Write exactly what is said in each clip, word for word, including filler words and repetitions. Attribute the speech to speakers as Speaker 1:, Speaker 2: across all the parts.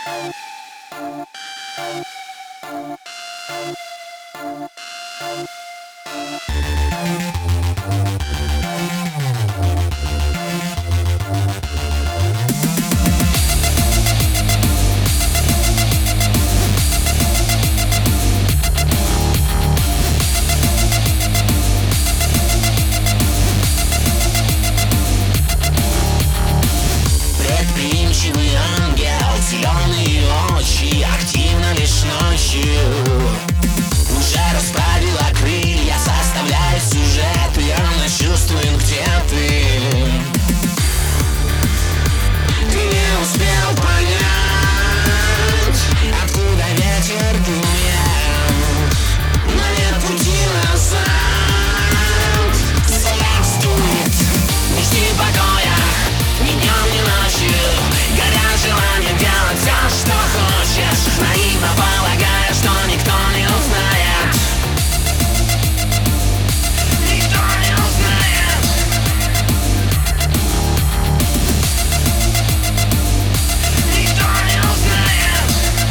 Speaker 1: Предприимчивый ангел, зеленые очи, активно лишь ночью. Уже расправила крылья, составляя сюжет, явно чувствуем, где ты. Ты не успел понять, откуда ветер дует, но нет пути назад. Солнце студит, не жди покоя, ни днем, ни ночью. Горят желанием делать все, что хочешь, наивно полагая, что никто не узнает. Никто не узнает. Никто не узнает.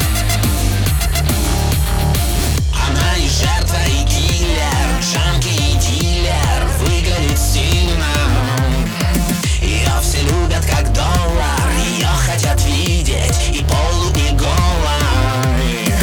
Speaker 1: Она не жертва и киллер, джанки и дилер, выглядит стильно. Ее все любят как доллар, ее хотят видеть и полу, и голой.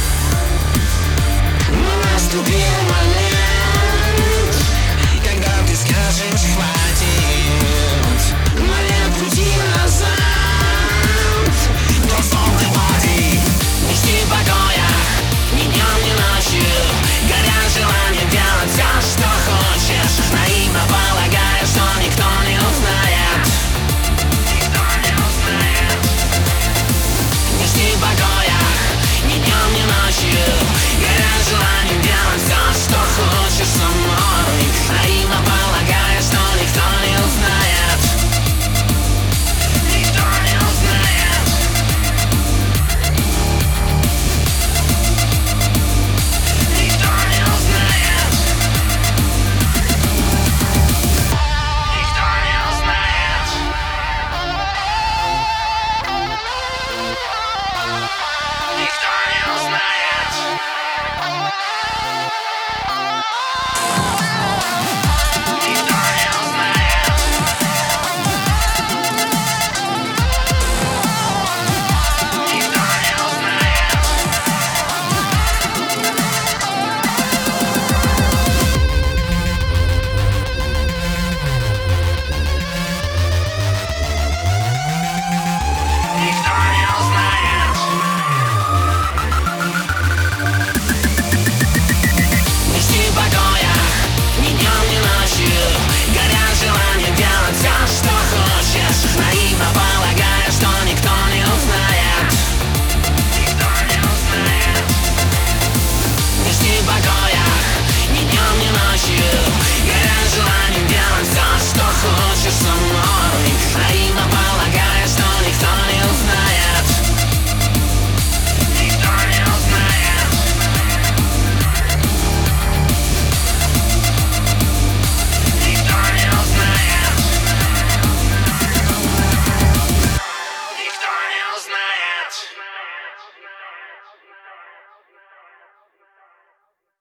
Speaker 1: Но наступил момент, когда ты скажешь хватит, но нет пути назад. Просто уходи, не жди покоя, ни днем, ни ночью. Горят желанием делать все, что хочешь, наивно полагая, что никто не узнает. Никто не узнает. Не жди покоя, ни днем, ни ночью. Горят желанием делать все, что хочешь со мной, наивно полагая, что никто не узнает. Никто не узнает. Никто не узнает. Никто не узнает. Никто не узнает. Никто не узнает. Никто не узнает. Никто не узнает. Не жди покоя, ни днем, ни ночью. Горят желанием делать все, что хочешь, наивно полагая, что никто не